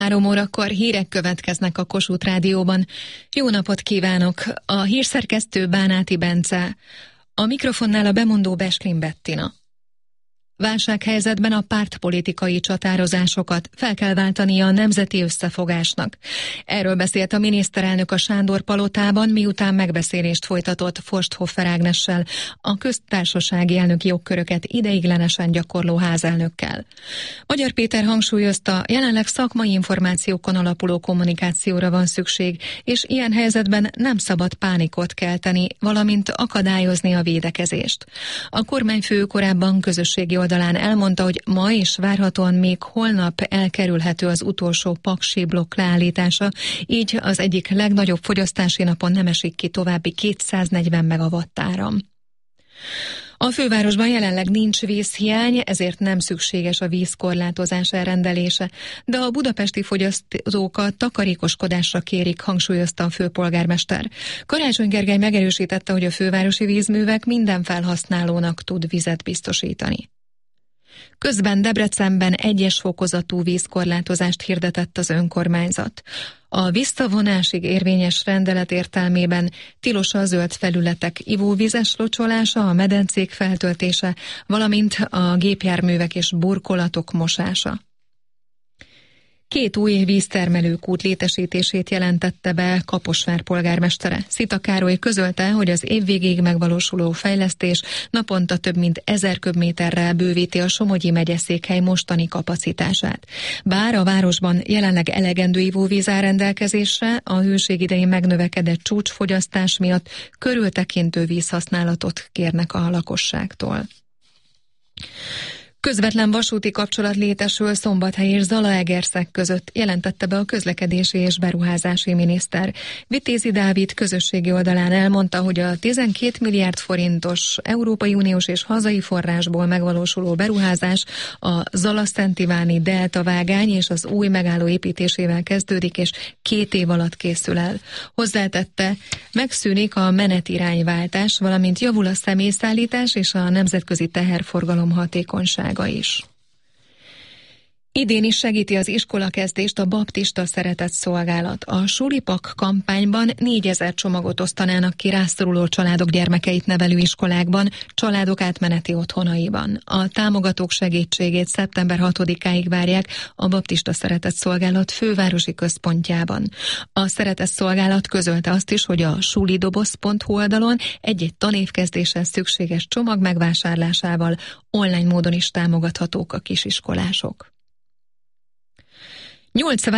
3 órakor hírek következnek a Kossuth Rádióban. Jó napot kívánok! A hírszerkesztő Bánáti Bence, a mikrofonnál a bemondó Besklin Bettina. Válsághelyzetben a pártpolitikai csatározásokat fel kell váltania a nemzeti összefogásnak. Erről beszélt a miniszterelnök a Sándor Palotában, miután megbeszélést folytatott Forsthoffer Ágnessel, a köztársasági elnöki jogköröket ideiglenesen gyakorló házelnökkel. Magyar Péter hangsúlyozta, jelenleg szakmai információkon alapuló kommunikációra van szükség, és ilyen helyzetben nem szabad pánikot kelteni, valamint akadályozni a védekezést. A kormányfő korábban közösségi oldalán elmondta, hogy ma és várhatóan még holnap elkerülhető az utolsó paksi blokk leállítása, így az egyik legnagyobb fogyasztási napon nem esik ki további 240 megawatt áram. A fővárosban jelenleg nincs vízhiány, ezért nem szükséges a vízkorlátozás elrendelése, de a budapesti fogyasztókat takarékoskodásra kérik, hangsúlyozta a főpolgármester. Karácsony Gergely megerősítette, hogy a fővárosi vízművek minden felhasználónak tud vizet biztosítani. Közben Debrecenben 1-es fokozatú vízkorlátozást hirdetett az önkormányzat. A visszavonásig érvényes rendelet értelmében tilos a zöld felületek ivóvízes locsolása, a medencék feltöltése, valamint a gépjárművek és burkolatok mosása. 2 új víztermelőkút létesítését jelentette be Kaposvár polgármestere. Szita Károly közölte, hogy az év végéig megvalósuló fejlesztés naponta több mint 1000 köbméterrel bővíti a Somogyi megyeszékhely mostani kapacitását. Bár a városban jelenleg elegendő ivóvíz áll rendelkezésre, a hőség idején megnövekedett csúcsfogyasztás miatt körültekintő vízhasználatot kérnek a lakosságtól. Közvetlen vasúti kapcsolat létesül Szombathely és Zalaegerszeg között, jelentette be a közlekedési és beruházási miniszter. Vitézi Dávid közösségi oldalán elmondta, hogy a 12 milliárd forintos Európai Uniós és hazai forrásból megvalósuló beruházás a Zala-Szent Iváni delta vágány és az új megálló építésével kezdődik, és 2 év alatt készül el. Hozzátette, megszűnik a menetirányváltás, valamint javul a személyszállítás és a nemzetközi teherforgalom hatékonysága is. Idén is segíti az iskolakezdést a Baptista Szeretett Szolgálat. A Sulipak kampányban 4000 csomagot osztanának ki rászoruló családok gyermekeit nevelő iskolákban, családok átmeneti otthonaiban. A támogatók segítségét szeptember 6-áig várják a Baptista Szeretett Szolgálat fővárosi központjában. A Szeretett Szolgálat közölte azt is, hogy a sulidoboz.hu oldalon egy-egy tanévkezdéshez szükséges csomag megvásárlásával online módon is támogathatók a kisiskolások. 8